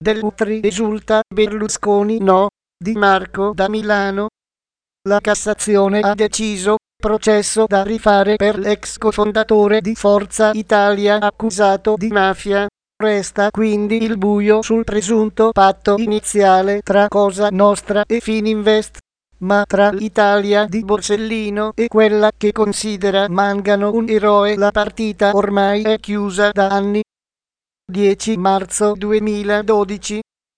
Dell'Utri esulta, Berlusconi no, Di Marco da Milano. La Cassazione ha deciso, processo da rifare per l'ex cofondatore di Forza Italia accusato di mafia. Resta quindi il buio sul presunto patto iniziale tra Cosa Nostra e Fininvest. Ma tra l'Italia di Borsellino e quella che considera Mangano un eroe la partita ormai è chiusa da anni. 10 marzo 2012.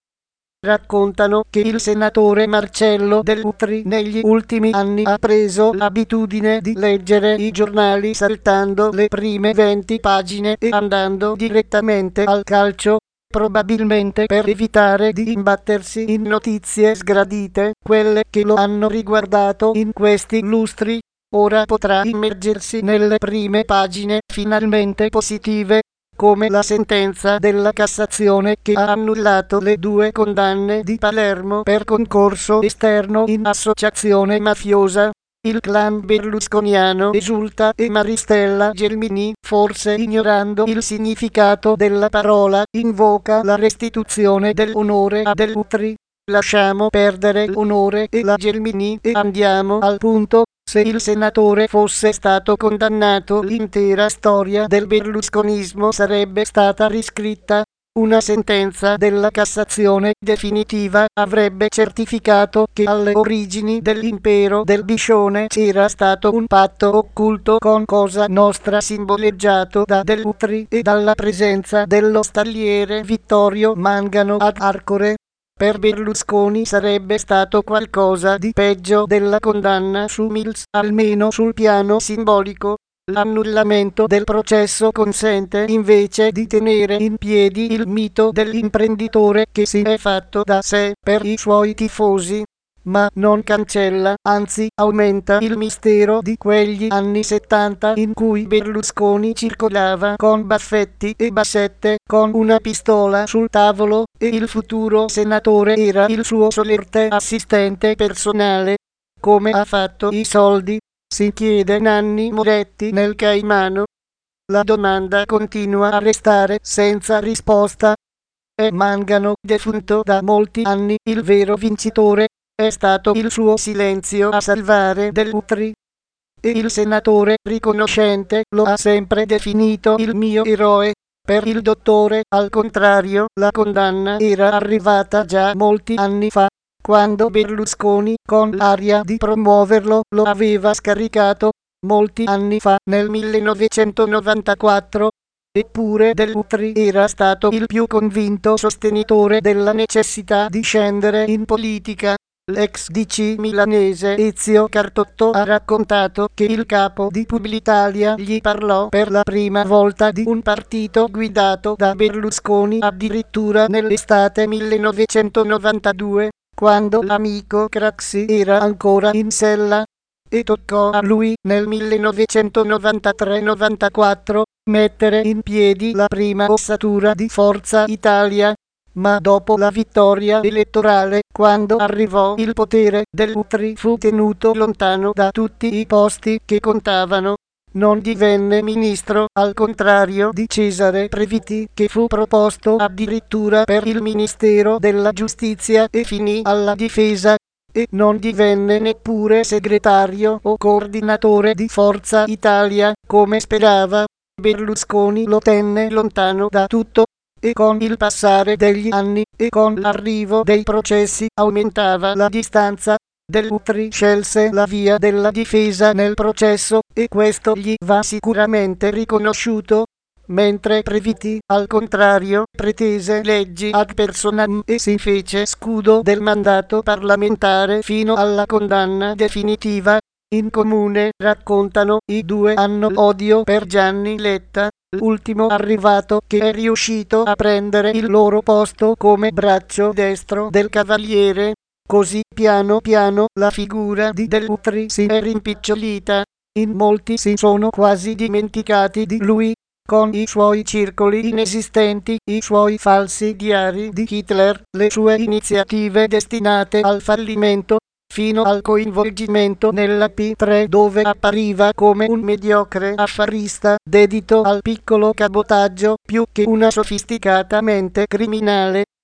Raccontano che il senatore Marcello Dell'Utri negli ultimi anni ha preso l'abitudine di leggere i giornali saltando le prime 20 pagine e andando direttamente al calcio, probabilmente per evitare di imbattersi in notizie sgradite, quelle che lo hanno riguardato in questi lustri. Ora potrà immergersi nelle prime pagine finalmente positive, come la sentenza della Cassazione che ha annullato le 2 condanne di Palermo per concorso esterno in associazione mafiosa. Il clan berlusconiano esulta e Maristella Gelmini, forse ignorando il significato della parola, invoca la restituzione dell'onore a Dell'Utri. Lasciamo perdere l'onore e la Gelmini e andiamo al punto. Se il senatore fosse stato condannato, l'intera storia del berlusconismo sarebbe stata riscritta. Una sentenza della Cassazione definitiva avrebbe certificato che alle origini dell'impero del Biscione c'era stato un patto occulto con Cosa Nostra simboleggiato da Dell'Utri e dalla presenza dello stalliere Vittorio Mangano ad Arcore. Per Berlusconi sarebbe stato qualcosa di peggio della condanna su Mills, almeno sul piano simbolico. L'annullamento del processo consente invece di tenere in piedi il mito dell'imprenditore che si è fatto da sé per i suoi tifosi, ma non cancella, anzi aumenta il mistero di quegli anni 70 in cui Berlusconi circolava con baffetti e bassette, con una pistola sul tavolo, e il futuro senatore era il suo solerte assistente personale. Come ha fatto i soldi? Si chiede Nanni Moretti nel Caimano. La domanda continua a restare senza risposta. È Mangano, defunto da molti anni, il vero vincitore? È stato il suo silenzio a salvare Dell'Utri? E il senatore riconoscente lo ha sempre definito il mio eroe. Per il dottore, al contrario, la condanna era arrivata già molti anni fa, quando Berlusconi, con l'aria di promuoverlo, lo aveva scaricato, molti anni fa, nel 1994. Eppure Dell'Utri era stato il più convinto sostenitore della necessità di scendere in politica. L'ex DC milanese Ezio Cartotto ha raccontato che il capo di Publitalia gli parlò per la prima volta di un partito guidato da Berlusconi addirittura nell'estate 1992, quando l'amico Craxi era ancora in sella, e toccò a lui nel 1993-94 mettere in piedi la prima ossatura di Forza Italia. Ma dopo la vittoria elettorale, quando arrivò il potere, Dell'Utri fu tenuto lontano da tutti i posti che contavano. Non divenne ministro, al contrario di Cesare Previti, che fu proposto addirittura per il Ministero della Giustizia e finì alla Difesa, e non divenne neppure segretario o coordinatore di Forza Italia, come sperava. Berlusconi lo tenne lontano da tutto. E con il passare degli anni e con l'arrivo dei processi aumentava la distanza. Dell'Utri scelse la via della difesa nel processo, e questo gli va sicuramente riconosciuto, mentre Previti, al contrario, pretese leggi ad personam e si fece scudo del mandato parlamentare fino alla condanna definitiva. In comune, raccontano, i due hanno odio per Gianni Letta, l'ultimo arrivato, che è riuscito a prendere il loro posto come braccio destro del Cavaliere. Così piano piano la figura di Dell'Utri si è rimpicciolita. In molti si sono quasi dimenticati di lui, con i suoi circoli inesistenti, i suoi falsi diari di Hitler, le sue iniziative destinate al fallimento, fino al coinvolgimento nella P3, dove appariva come un mediocre affarista dedito al piccolo cabotaggio più che una sofisticata mente criminale.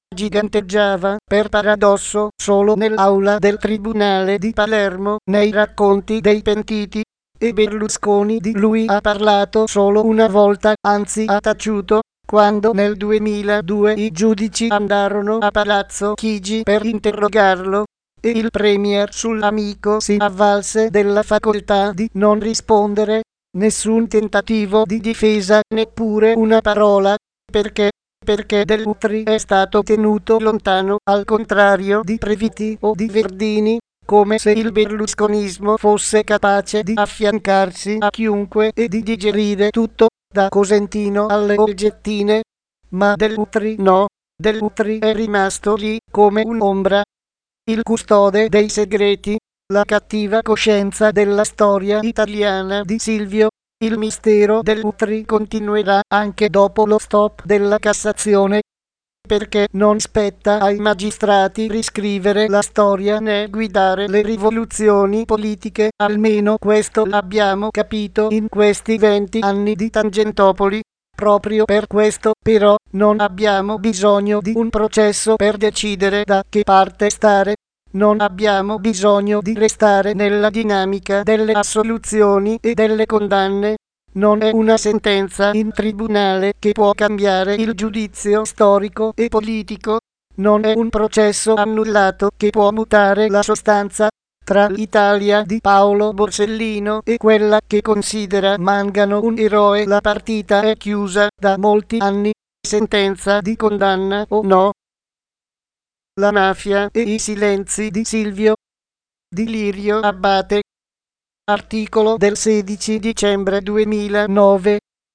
giganteggiava, per paradosso, solo nell'aula del Tribunale di Palermo, nei racconti dei pentiti, e Berlusconi di lui ha parlato solo una volta, anzi ha taciuto, quando nel 2002 i giudici andarono a Palazzo Chigi per interrogarlo, e il premier sull'amico si avvalse della facoltà di non rispondere, nessun tentativo di difesa, neppure una parola, perché Dell'Utri è stato tenuto lontano, al contrario di Previti o di Verdini, come se il berlusconismo fosse capace di affiancarsi a chiunque e di digerire tutto, da Cosentino alle Olgettine. Ma Dell'Utri no, Dell'Utri è rimasto lì come un'ombra. Il custode dei segreti, la cattiva coscienza della storia italiana di Silvio. Il mistero Dell'Utri continuerà anche dopo lo stop della Cassazione, perché non spetta ai magistrati riscrivere la storia né guidare le rivoluzioni politiche, almeno questo l'abbiamo capito in questi 20 anni di Tangentopoli. Proprio per questo, però, non abbiamo bisogno di un processo per decidere da che parte stare. Non abbiamo bisogno di restare nella dinamica delle assoluzioni e delle condanne. Non è una sentenza in tribunale che può cambiare il giudizio storico e politico. Non è un processo annullato che può mutare la sostanza. Tra l'Italia di Paolo Borsellino e quella che considera Mangano un eroe, la partita è chiusa da molti anni. Sentenza di condanna o no? La mafia e i silenzi di Silvio. Di Lirio Abbate. Articolo del 16 dicembre 2009.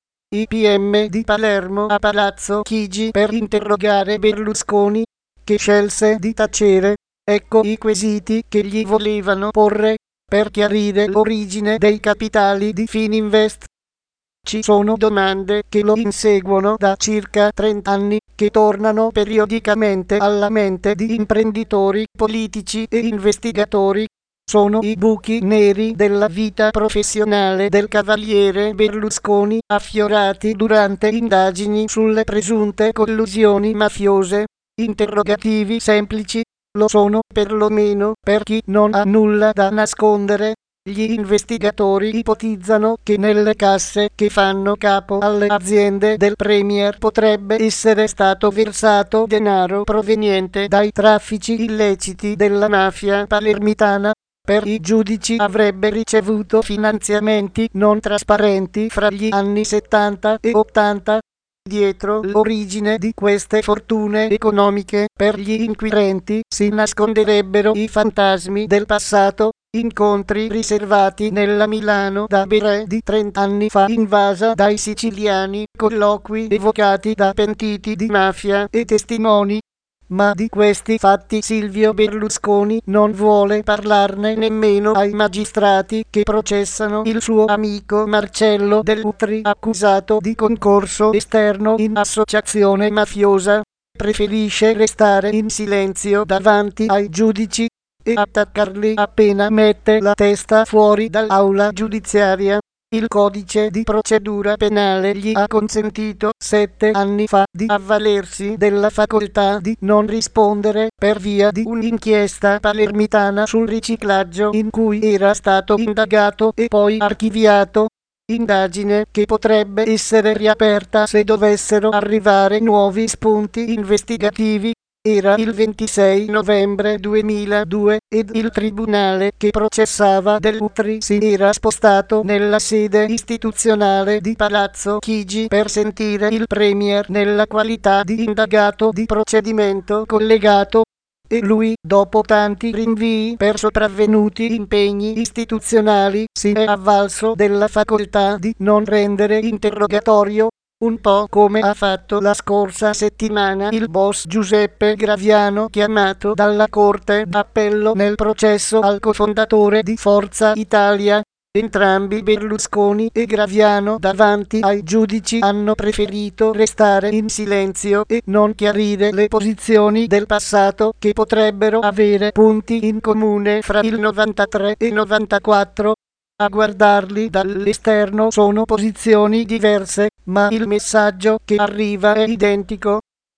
I PM di Palermo a Palazzo Chigi per interrogare Berlusconi, che scelse di tacere. Ecco i quesiti che gli volevano porre, per chiarire l'origine dei capitali di Fininvest. Ci sono domande che lo inseguono da circa 30 anni, che tornano periodicamente alla mente di imprenditori, politici e investigatori. Sono i buchi neri della vita professionale del cavaliere Berlusconi, affiorati durante indagini sulle presunte collusioni mafiose. Interrogativi semplici, lo sono perlomeno per chi non ha nulla da nascondere. Gli investigatori ipotizzano che nelle casse che fanno capo alle aziende del premier potrebbe essere stato versato denaro proveniente dai traffici illeciti della mafia palermitana. Per i giudici avrebbe ricevuto finanziamenti non trasparenti fra gli anni 70 e 80. Dietro l'origine di queste fortune economiche, per gli inquirenti, si nasconderebbero i fantasmi del passato, incontri riservati nella Milano da Bere di 30 anni fa invasa dai siciliani, colloqui evocati da pentiti di mafia e testimoni. Ma di questi fatti Silvio Berlusconi non vuole parlarne nemmeno ai magistrati che processano il suo amico Marcello Dell'Utri, accusato di concorso esterno in associazione mafiosa. Preferisce restare in silenzio davanti ai giudici e attaccarli appena mette la testa fuori dall'aula giudiziaria. Il codice di procedura penale gli ha consentito 7 anni fa di avvalersi della facoltà di non rispondere per via di un'inchiesta palermitana sul riciclaggio in cui era stato indagato e poi archiviato. Indagine che potrebbe essere riaperta se dovessero arrivare nuovi spunti investigativi. Era il 26 novembre 2002 ed il tribunale che processava Dell'Utri si era spostato nella sede istituzionale di Palazzo Chigi per sentire il premier nella qualità di indagato di procedimento collegato. E lui, dopo tanti rinvii per sopravvenuti impegni istituzionali, si è avvalso della facoltà di non rendere interrogatorio. Un po' come ha fatto la scorsa settimana il boss Giuseppe Graviano, chiamato dalla Corte d'Appello nel processo al cofondatore di Forza Italia. Entrambi Berlusconi e Graviano davanti ai giudici hanno preferito restare in silenzio e non chiarire le posizioni del passato che potrebbero avere punti in comune fra il 93 e 94. A guardarli dall'esterno sono posizioni diverse, ma il messaggio che arriva è identico.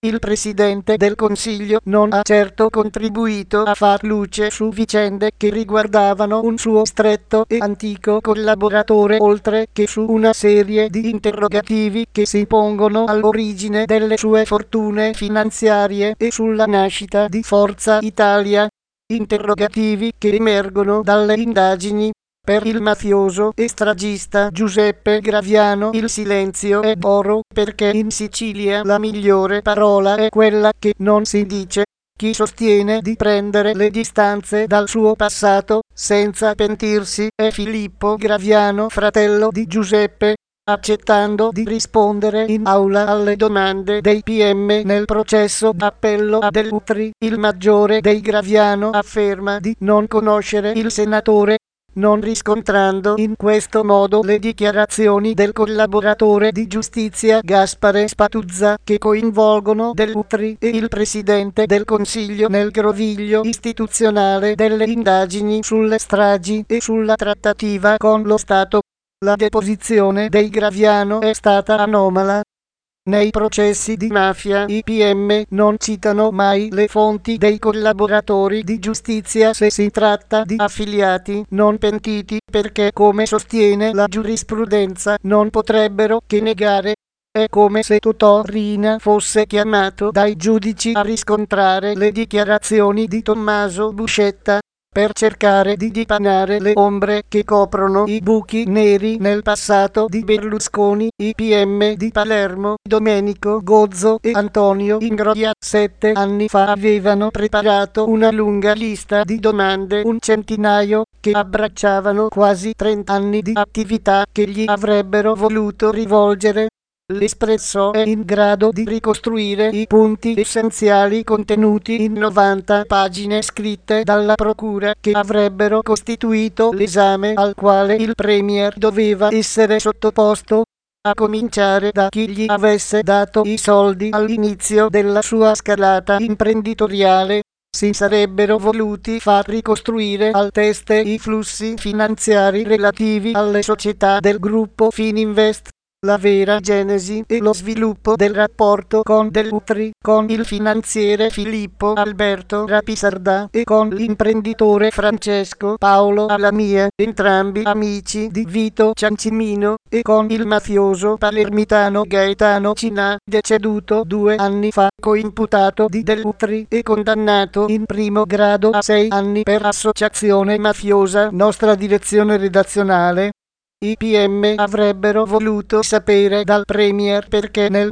Il Presidente del Consiglio non ha certo contribuito a far luce su vicende che riguardavano un suo stretto e antico collaboratore, oltre che su una serie di interrogativi che si pongono all'origine delle sue fortune finanziarie e sulla nascita di Forza Italia. Interrogativi che emergono dalle indagini. Per il mafioso e stragista Giuseppe Graviano il silenzio è oro, perché in Sicilia la migliore parola è quella che non si dice. Chi sostiene di prendere le distanze dal suo passato senza pentirsi è Filippo Graviano, fratello di Giuseppe, accettando di rispondere in aula alle domande dei PM nel processo d'appello a Dell'Utri. Il maggiore dei Graviano afferma di non conoscere il senatore, non riscontrando in questo modo le dichiarazioni del collaboratore di giustizia Gaspare Spatuzza, che coinvolgono Dell'Utri e il Presidente del Consiglio nel groviglio istituzionale delle indagini sulle stragi e sulla trattativa con lo Stato. La deposizione dei Graviano è stata anomala. Nei processi di mafia i PM non citano mai le fonti dei collaboratori di giustizia se si tratta di affiliati non pentiti, perché, come sostiene la giurisprudenza, non potrebbero che negare. È come se Totò Riina fosse chiamato dai giudici a riscontrare le dichiarazioni di Tommaso Buscetta, per cercare di dipanare le ombre che coprono i buchi neri nel passato di Berlusconi. I PM di Palermo, Domenico Gozzo e Antonio Ingroia, 7 anni fa avevano preparato una lunga lista di domande, un centinaio, che abbracciavano quasi 30 anni di attività che gli avrebbero voluto rivolgere. L'Espresso è in grado di ricostruire i punti essenziali contenuti in 90 pagine scritte dalla procura, che avrebbero costituito l'esame al quale il Premier doveva essere sottoposto, a cominciare da chi gli avesse dato i soldi all'inizio della sua scalata imprenditoriale. Si sarebbero voluti far ricostruire al teste i flussi finanziari relativi alle società del gruppo Fininvest, la vera genesi e lo sviluppo del rapporto con Dell'Utri, con il finanziere Filippo Alberto Rapisarda e con l'imprenditore Francesco Paolo Alamia, entrambi amici di Vito Ciancimino, e con il mafioso palermitano Gaetano Cinà, deceduto 2 anni fa, coimputato di Dell'Utri e condannato in primo grado a 6 anni per associazione mafiosa. Nostra direzione redazionale. I PM avrebbero voluto sapere dal Premier perché nel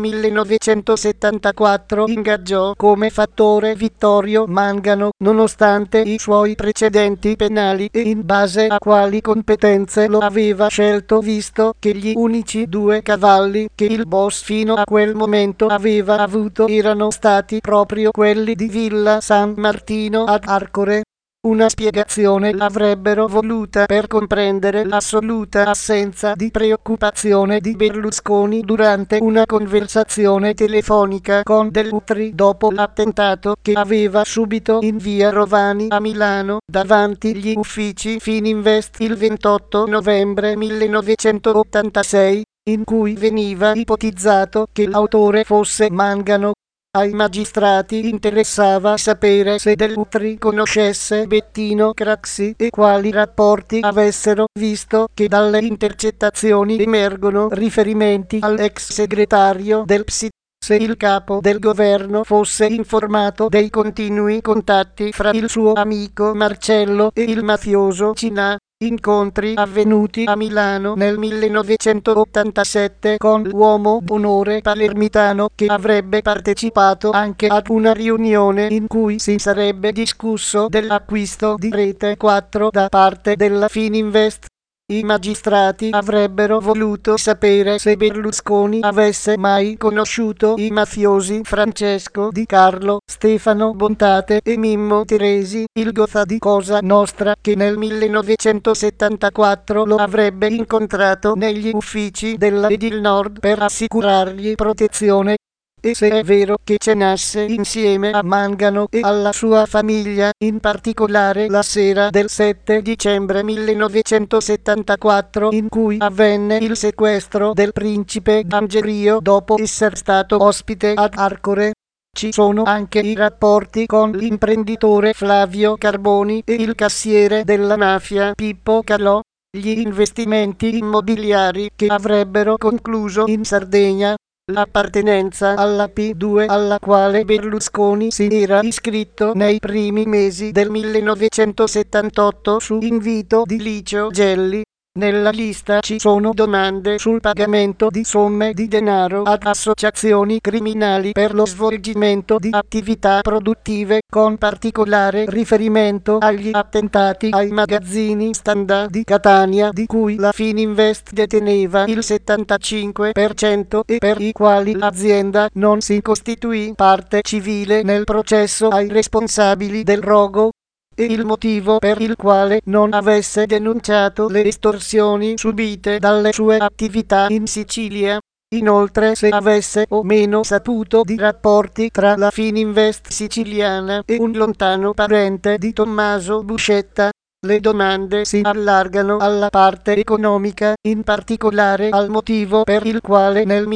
1974 ingaggiò come fattore Vittorio Mangano, nonostante i suoi precedenti penali, e in base a quali competenze lo aveva scelto, visto che gli unici 2 cavalli che il boss fino a quel momento aveva avuto erano stati proprio quelli di Villa San Martino ad Arcore. Una spiegazione l'avrebbero voluta per comprendere l'assoluta assenza di preoccupazione di Berlusconi durante una conversazione telefonica con Dell'Utri dopo l'attentato che aveva subito in via Rovani a Milano, davanti gli uffici Fininvest il 28 novembre 1986, in cui veniva ipotizzato che l'autore fosse Mangano. Ai magistrati interessava sapere se Dell'Utri conoscesse Bettino Craxi e quali rapporti avessero, visto che dalle intercettazioni emergono riferimenti all'ex segretario del PSI, se il capo del governo fosse informato dei continui contatti fra il suo amico Marcello e il mafioso Cinà. Incontri avvenuti a Milano nel 1987 con l'uomo d'onore palermitano, che avrebbe partecipato anche ad una riunione in cui si sarebbe discusso dell'acquisto di Rete 4 da parte della Fininvest. I magistrati avrebbero voluto sapere se Berlusconi avesse mai conosciuto i mafiosi Francesco Di Carlo, Stefano Bontate e Mimmo Teresi, il Gotha di Cosa Nostra, che nel 1974 lo avrebbe incontrato negli uffici della Edil Nord per assicurargli protezione. E se è vero che cenasse insieme a Mangano e alla sua famiglia, in particolare la sera del 7 dicembre 1974 in cui avvenne il sequestro del principe Gangerio dopo essere stato ospite ad Arcore. ci sono anche i rapporti con l'imprenditore Flavio Carboni e il cassiere della mafia Pippo Calò, gli investimenti immobiliari che avrebbero concluso in Sardegna, l'appartenenza alla P2 alla quale Berlusconi si era iscritto nei primi mesi del 1978 su invito di Licio Gelli. Nella lista ci sono domande sul pagamento di somme di denaro ad associazioni criminali per lo svolgimento di attività produttive, con particolare riferimento agli attentati ai magazzini Standa di Catania di cui la Fininvest deteneva il 75% e per i quali l'azienda non si costituì parte civile nel processo ai responsabili del rogo, e il motivo per il quale non avesse denunciato le estorsioni subite dalle sue attività in Sicilia. Inoltre, se avesse o meno saputo di rapporti tra la Fininvest siciliana e un lontano parente di Tommaso Buscetta. Le domande si allargano alla parte economica, in particolare al motivo per il quale nel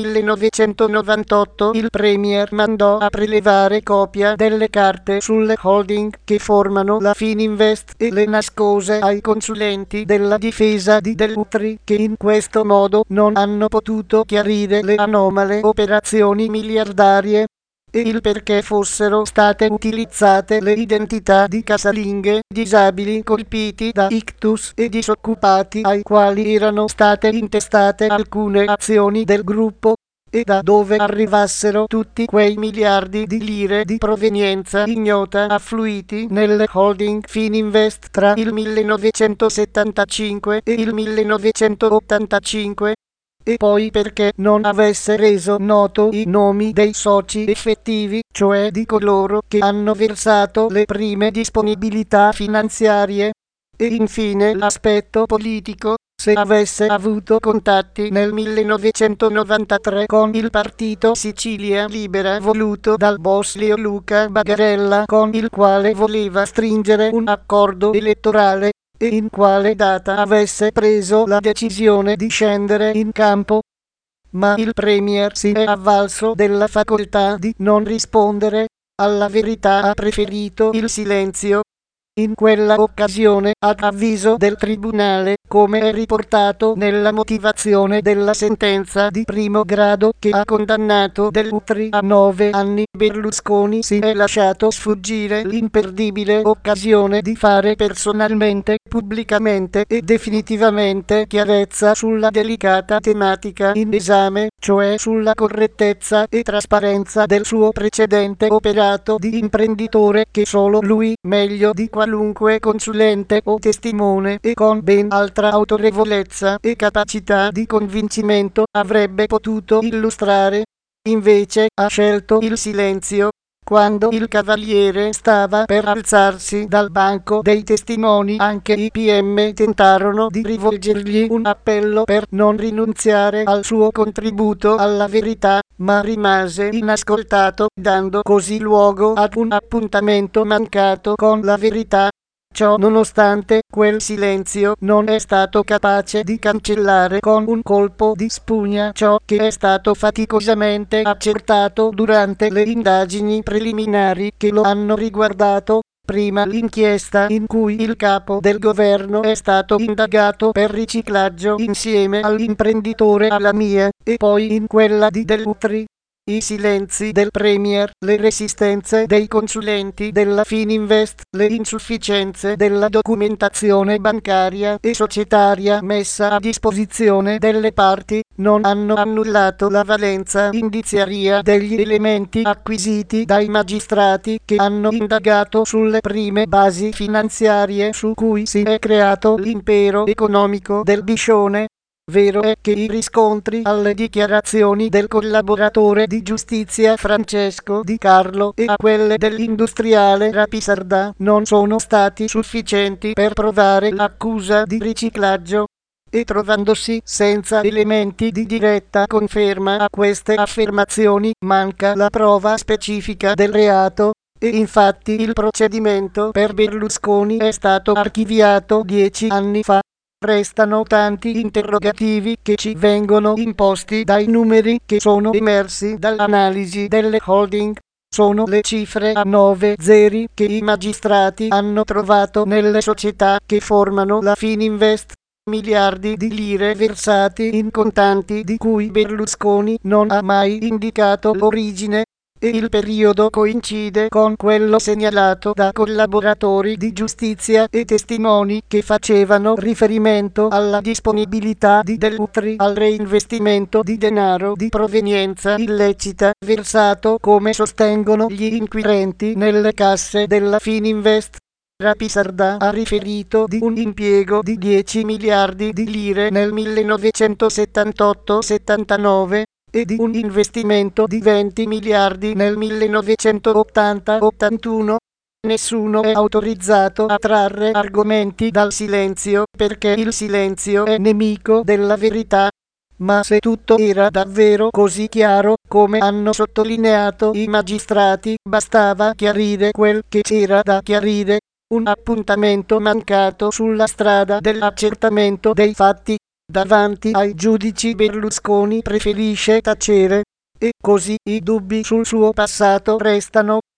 1998 il Premier mandò a prelevare copia delle carte sulle holding che formano la Fininvest e le nascose ai consulenti della difesa di Dell'Utri, che in questo modo non hanno potuto chiarire le anomale operazioni miliardarie e il perché fossero state utilizzate le identità di casalinghe, disabili colpiti da ictus e disoccupati ai quali erano state intestate alcune azioni del gruppo, e da dove arrivassero tutti quei miliardi di lire di provenienza ignota affluiti nelle holding Fininvest tra il 1975 e il 1985. E poi perché non avesse reso noto i nomi dei soci effettivi, cioè di coloro che hanno versato le prime disponibilità finanziarie. E infine l'aspetto politico, se avesse avuto contatti nel 1993 con il partito Sicilia Libera voluto dal boss Leo Luca Bagarella, con il quale voleva stringere un accordo elettorale, e in quale data avesse preso la decisione di scendere in campo. Ma il Premier si è avvalso della facoltà di non rispondere, alla verità ha preferito il silenzio. In quella occasione, ad avviso del tribunale, come è riportato nella motivazione della sentenza di primo grado che ha condannato Dell'Utri a 9 anni, Berlusconi si è lasciato sfuggire l'imperdibile occasione di fare personalmente, pubblicamente e definitivamente chiarezza sulla delicata tematica in esame, cioè sulla correttezza e trasparenza del suo precedente operato di imprenditore che solo lui, meglio di qualunque consulente o testimone e con ben altra autorevolezza e capacità di convincimento, avrebbe potuto illustrare. Invece ha scelto il silenzio. Quando il cavaliere stava per alzarsi dal banco dei testimoni, anche i PM tentarono di rivolgergli un appello per non rinunziare al suo contributo alla verità, ma rimase inascoltato, dando così luogo ad un appuntamento mancato con la verità. Ciò nonostante, quel silenzio non è stato capace di cancellare con un colpo di spugna ciò che è stato faticosamente accertato durante le indagini preliminari che lo hanno riguardato. Prima l'inchiesta in cui il capo del governo è stato indagato per riciclaggio insieme all'imprenditore Alamia, e poi in quella di Dell'Utri. I silenzi del Premier, le resistenze dei consulenti della Fininvest, le insufficienze della documentazione bancaria e societaria messa a disposizione delle parti, non hanno annullato la valenza indiziaria degli elementi acquisiti dai magistrati che hanno indagato sulle prime basi finanziarie su cui si è creato l'impero economico del Biscione. Vero è che i riscontri alle dichiarazioni del collaboratore di giustizia Francesco Di Carlo e a quelle dell'industriale Rapisarda non sono stati sufficienti per provare l'accusa di riciclaggio, e trovandosi senza elementi di diretta conferma a queste affermazioni, manca la prova specifica del reato. E infatti il procedimento per Berlusconi è stato archiviato 10 anni fa. Restano tanti interrogativi che ci vengono imposti dai numeri che sono emersi dall'analisi delle holding. Sono le cifre a 9 zeri che i magistrati hanno trovato nelle società che formano la Fininvest. Miliardi di lire versati in contanti di cui Berlusconi non ha mai indicato l'origine, e il periodo coincide con quello segnalato da collaboratori di giustizia e testimoni che facevano riferimento alla disponibilità di Dell'Utri al reinvestimento di denaro di provenienza illecita versato, come sostengono gli inquirenti, nelle casse della Fininvest. Rapisarda ha riferito di un impiego di 10 miliardi di lire nel 1978-79 e di un investimento di 20 miliardi nel 1980-81. Nessuno è autorizzato a trarre argomenti dal silenzio, perché il silenzio è nemico della verità. Ma se tutto era davvero così chiaro, come hanno sottolineato i magistrati, bastava chiarire quel che c'era da chiarire. Un appuntamento mancato sulla strada dell'accertamento dei fatti. Davanti ai giudici Berlusconi preferisce tacere, e così i dubbi sul suo passato restano.